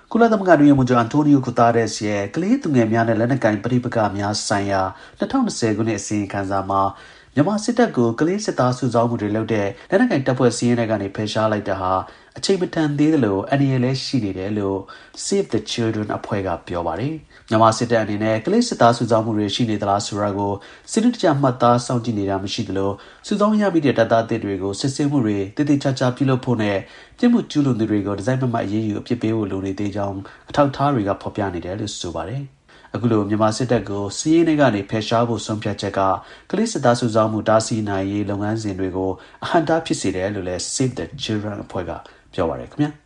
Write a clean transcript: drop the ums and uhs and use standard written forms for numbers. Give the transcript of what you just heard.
ကုလသမဂ္ဂအတွင်းရေးမှူးချုပ် Antonio Guterres ရဲ့ ကလေးသူငယ်များနဲ့ လက်နက်ကိုင်ပဋိပက္ခများဆိုင်ရာ 2020 ခုနှစ် အစီရင်ခံစာမှာ မြန်မာစစ်တပ်ကို ကလေးစစ်သားစုဆောင်းမှုတွေလုပ်တဲ့ လက်နက်ကိုင်တပ်ဖွဲ့စာရင်းထဲကနေ ဖယ်ရှားလိုက်တာဟာ အချိန်မတန်သေးသလို အန္တရာယ်လည်းရှိနေတယ်လို့ Save the Children အဖွဲ့က ပြောပါတယ်။ မြန်မာစစ်တပ်အနေနဲ့ ကလေးစစ်သားစုဆောင်းမှုတွေ ရှိနေသလားဆိုတာကို စနစ်တကျ မှတ်သားစောင့်ကြည့်နေတာ မရှိသလို စုဆောင်းရမိတဲ့ တပ်သားသစ်တွေကို စစ်ဆေးမှုတွေ သေသေချာချာ ပြုလုပ်ဖို့နဲ့ ပြစ်မှုကျူးလွန်သူတွေကို တစိုက်မတ်မတ် အရေးယူ အပြစ်ပေးဖို့ လိုနေသေးကြောင်း အထောက်အထားတွေက ဖော်ပြနေတယ်လို့ ဆိုပါတယ်။ အခုလို မြန်မာစစ်တပ်ကို စာရင်းထဲကနေ ဖယ်ရှားဖို့ ဆုံးဖြတ်ချက်က ကလေးစစ်သားစုဆောင်းမှု တားဆီးနိုင်ရေး လုပ်ငန်းစဉ်တွေကို အဟန့်အတား ဖြစ်စေတယ်လို့လည်း Save the Children အဖွဲ့က ပြောပါတယ်ခင်ဗျာ။